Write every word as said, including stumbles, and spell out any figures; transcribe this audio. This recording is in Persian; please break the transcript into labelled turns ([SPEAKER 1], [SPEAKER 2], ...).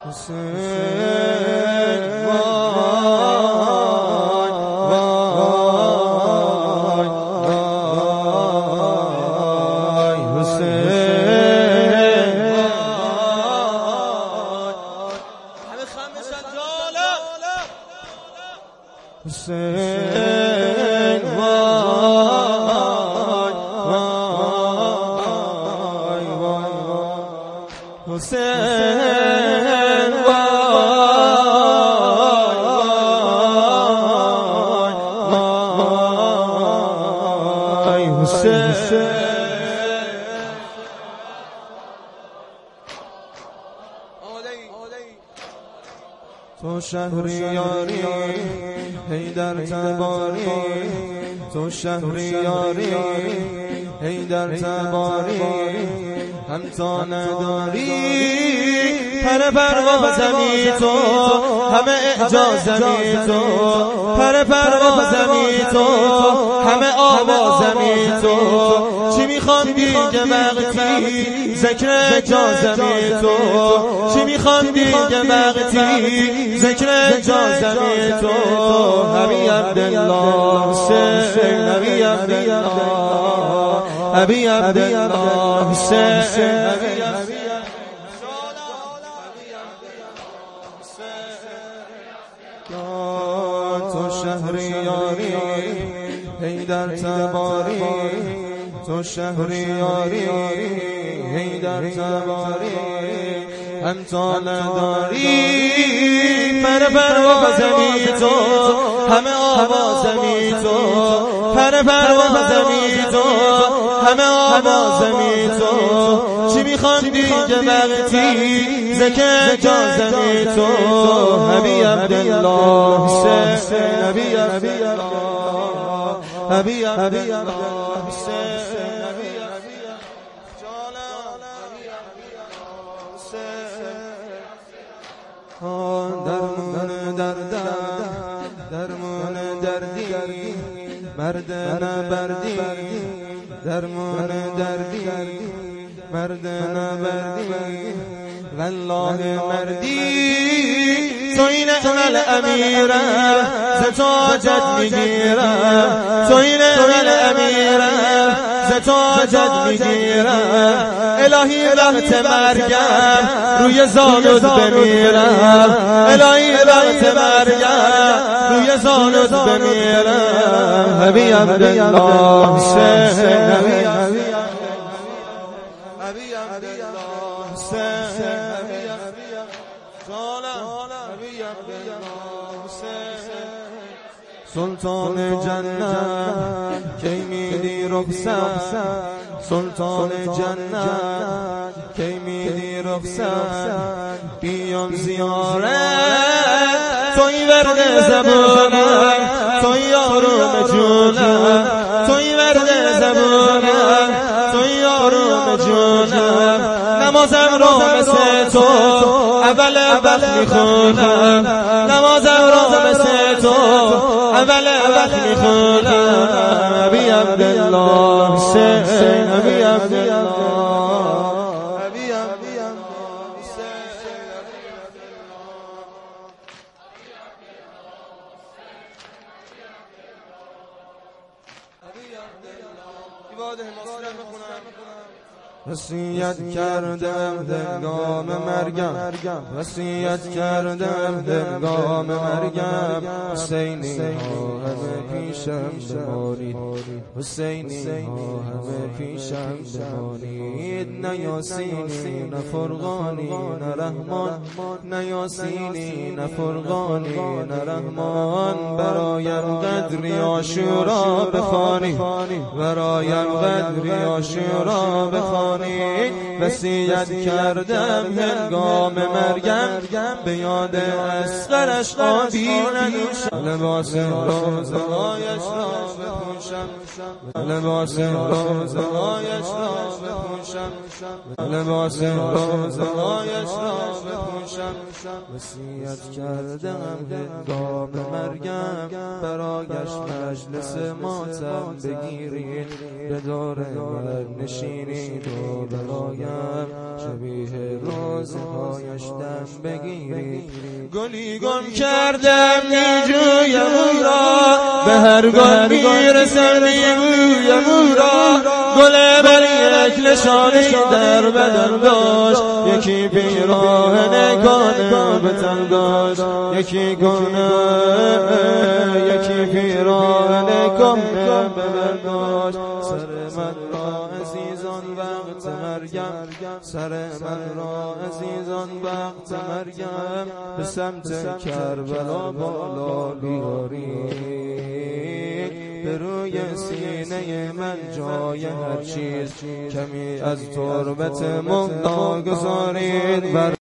[SPEAKER 1] حسین وای وای وای حسین وای وای حسین تو شهریاری حیدر تباری، تو شهریاری حیدر تباری، همتا نداری پر پروازمی تو، همه اعجازمی تو، پر پروازمی تو، همه آوازمی تو، چی میخوام دیگه وقتی ذکر اجازمی تو، چی میخوام دیگه وقتی ذکر اجازمی تو، نبی عبدالله حسین، نبی عبدالله، نبی عبدالله حسین، تو شهریاری حیدر تباری، تو شهریاری حیدر تباری، همتا نداری پر پروازمی تو، همه آوازمی تو، پر پروازمی تو، همه آوازمی تو، چی میخوام دیگه وقتی ذکر اجازمی تو، نبی عبدالله حسین، نبی عبدالله، نبی عبدالله حسین، درمون دردم درمون دردی مرد نبردی، درمون دردی مرد نبردی، والله مردی توی نعم امیرم ز تو حاجت میگیرم، توی نعم امیرم ز تو حاجت میگیرم، الهی وقت مرگم روی زانوت بمیرم، الهی وقت مرگم روی زانوت بمیرم، نبی عبدالله حسین، نبی عبدالله حسین، سلطان جنت کی میدی رخصت، سلطان جنت کی میدی رخصت، بیام زیارت توی ورد زبونم، توی آروم جونم، توی ورد زبونم، توی آروم جونم، نمازم رو مثل تو اول وقت میخونم، نمازم رو مثل تو اول وقت میخونم، نبی عبدالله حسین، نبی عبدالله، نبی عبدالله حسین، وصیت کردم هنگام مرگم، وصیت کردم هنگام مرگم، حسینی ها همه پیشم بمانید، حسینی ها همه پیشم بمانید، نه یاسینی نه فرقانی نه رحمان، نه یاسینی نه فرقانی نه رحمان، برایم قدری عاشورا بخوانید، برایم قدری عاشورا بخوانید، وصیت کردم هنگام مرگم به یاد اصغرش آبی ننوشم، لباس روزهایش را بپوشم، لباس روزهایش را بپوشم، لباس روزهایش را بپوشم، وصیت کردم هنگام مرگم برایش مجلس ماتم بگیرید، به دور من نشینید و برایم برایم شبیه روزهایش دم بگیرید گلی گم کردم میجویم او را به هر گل میرسم میگویم او را گل بر یک نشانی در بدن داشت یکی پیراهن کانه به تن داشت یکی گونه یکی پیراهن کانه به من داشت سر من را عزیزان وقت مرگم سر من را عزیزان وقت مرگم به سمت کربلا بالا بیارید به روی سینه من جای هر چیز کمی از تربت مهدا گذارید.